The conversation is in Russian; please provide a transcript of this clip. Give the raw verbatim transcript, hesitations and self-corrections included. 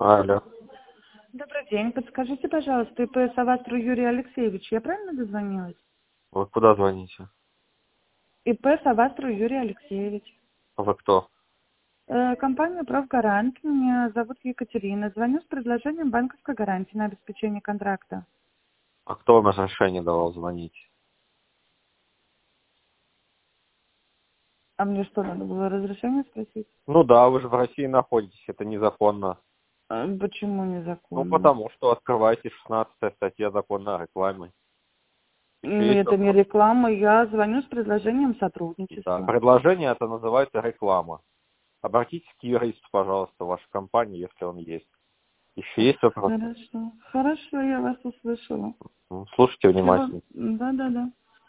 Алло. Добрый день. Подскажите, пожалуйста, ИП Савастру Юрий Алексеевич. Я правильно дозвонилась? Вы куда звоните? ИП Савастру Юрий Алексеевич. Вы кто? Э, компания «Правгарант». Меня зовут Екатерина. Звоню с предложением банковской гарантии на обеспечение контракта. А кто вам разрешение давал звонить? А мне что, надо было разрешение спросить? Ну да, вы же в России находитесь, это незаконно. Э, почему Ну незаконно? потому что открываете шестнадцатая статья закона о рекламе. Еще М, есть Это не вопрос? реклама. Я звоню с предложением Да, сотрудничества. предложение это называется реклама. Обратитесь к юристу, пожалуйста, в вашу компанию, если он есть. Еще есть вопросы? Хорошо. Хорошо, я вас услышала. Ну, слушайте Всего. внимательно. Да, да, да.